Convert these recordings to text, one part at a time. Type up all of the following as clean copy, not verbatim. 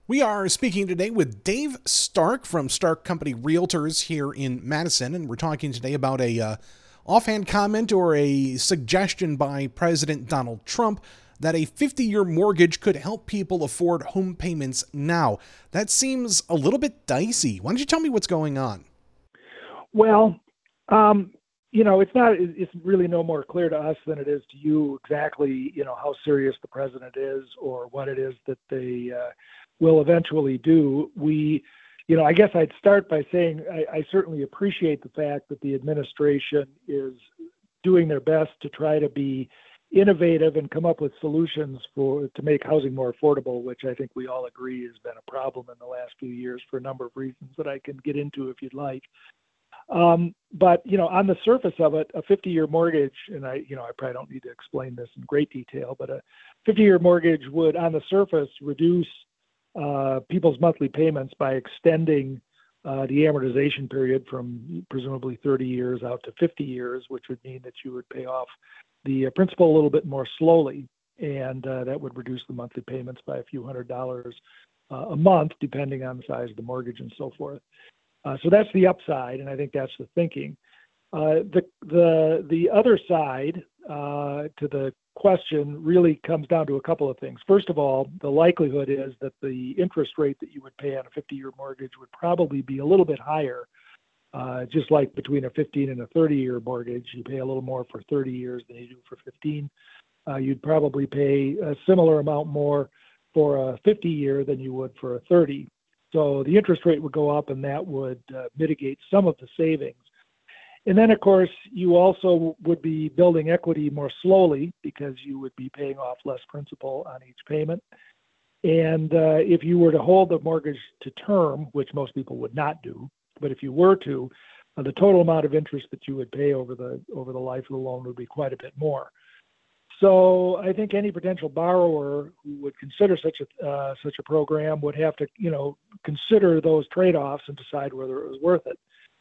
We are speaking today with Dave Stark from Stark Company Realtors here in Madison, and we're talking today about a offhand comment or a suggestion by President Donald Trump that a 50-year mortgage could help people afford home payments now. That seems a little bit dicey. Why don't you tell me what's going on? Well, it's really no more clear to us than it is to you exactly, how serious the president is or what it is that they will eventually do. I guess I'd start by saying I certainly appreciate the fact that the administration is doing their best to try to be innovative and come up with solutions to make housing more affordable, which I think we all agree has been a problem in the last few years for a number of reasons that I can get into if you'd like. But on the surface of it, a 50-year mortgage, and I probably don't need to explain this in great detail, but a 50-year mortgage would, on the surface, reduce people's monthly payments by extending the amortization period from presumably 30 years out to 50 years, which would mean that you would pay off the principal a little bit more slowly, and that would reduce the monthly payments by a few $100s a month, depending on the size of the mortgage and so forth. So that's the upside, and I think that's the thinking. The other side to the question really comes down to a couple of things. First of all, the likelihood is that the interest rate that you would pay on a 50-year mortgage would probably be a little bit higher, just like between a 15 and a 30-year mortgage. You pay a little more for 30 years than you do for 15. You'd probably pay a similar amount more for a 50-year than you would for a 30. So the interest rate would go up, and that would mitigate some of the savings. And then, of course, you also would be building equity more slowly because you would be paying off less principal on each payment. And if you were to hold the mortgage to term, which most people would not do, but if you were to, the total amount of interest that you would pay over the life of the loan would be quite a bit more. So I think any potential borrower who would consider such a program would have to, consider those trade-offs and decide whether it was worth it.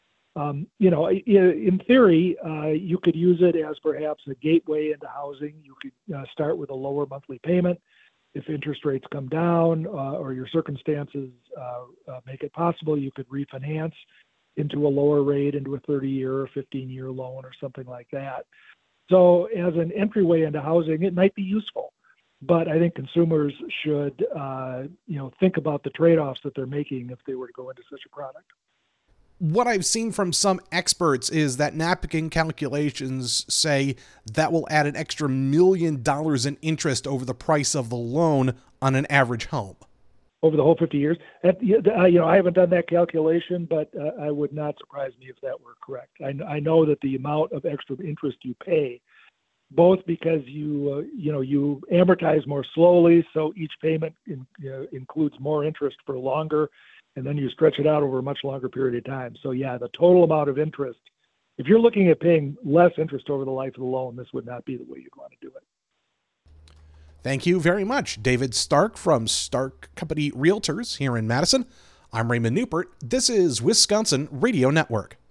In theory, you could use it as perhaps a gateway into housing. You could start with a lower monthly payment. If interest rates come down or your circumstances make it possible, you could refinance into a lower rate, into a 30-year or 15-year loan or something like that. So as an entryway into housing, it might be useful. But I think consumers should, think about the trade-offs that they're making if they were to go into such a product. What I've seen from some experts is that napkin calculations say that will add an extra $1 million in interest over the price of the loan on an average home. Over the whole 50 years? I haven't done that calculation, but I would not surprise me if that were correct. I know that the amount of extra interest you pay, both because you amortize more slowly, so each payment includes more interest for longer, and then you stretch it out over a much longer period of time. So yeah, the total amount of interest, if you're looking at paying less interest over the life of the loan, this would not be the way you'd want to do it. Thank you very much, David Stark from Stark Company Realtors here in Madison. I'm Raymond Newpert. This is Wisconsin Radio Network.